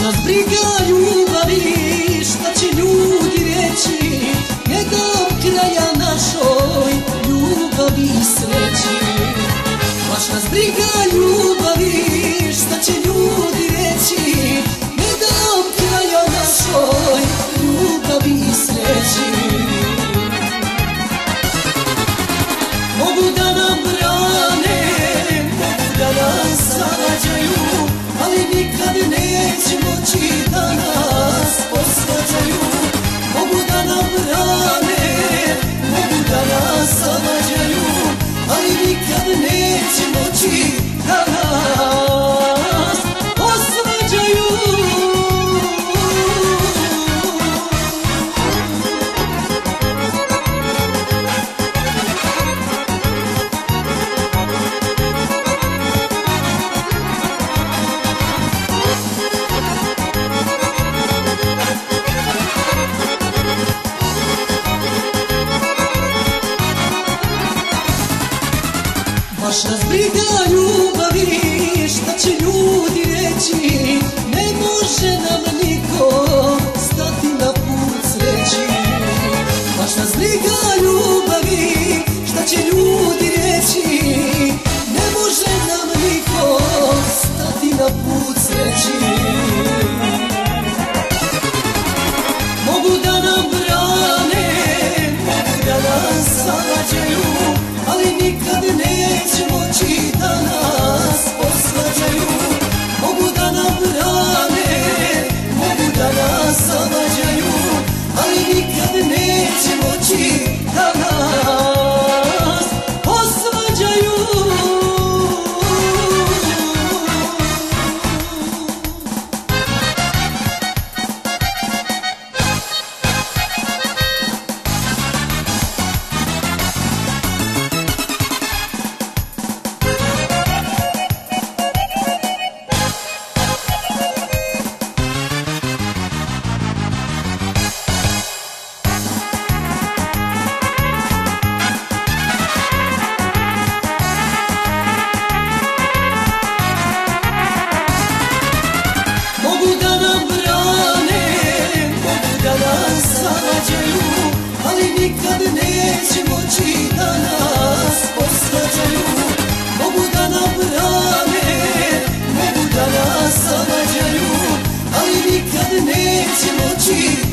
nas briga ljubavi, šta će ljudi reći, ne dam kraja našoj ljubavi i sreći. Baš nas briga ljubavi, šta će ljudi reći, ne dam kraja našoj ljubavi i sreći. Mogu da nam brane, mogu da nas svađaju, ali nikad neće moći da nas posvađaju. Mogu da nam brane, mogu da nas svađaju, ali nikad neće moći da nas posvađaju. Baš nas briga ljubavi, šta će ljudi reći, ne može nam niko stati na put sreći. Baš nas briga ljubavi, šta će ljudi reći, ne može nam niko stati na put sreći. Mogu da nam brane, mogu da nas svađaju, ali nikad neće moći da nas posvađaju. Mogu da nam brane, mogu da nas svađaju, ali nikad neće moći da nas posvađaju. Ali nikad neće moći da nas posvađaju. Mogu da nam brane, mogu da nas svađaju, ali nikad neće moći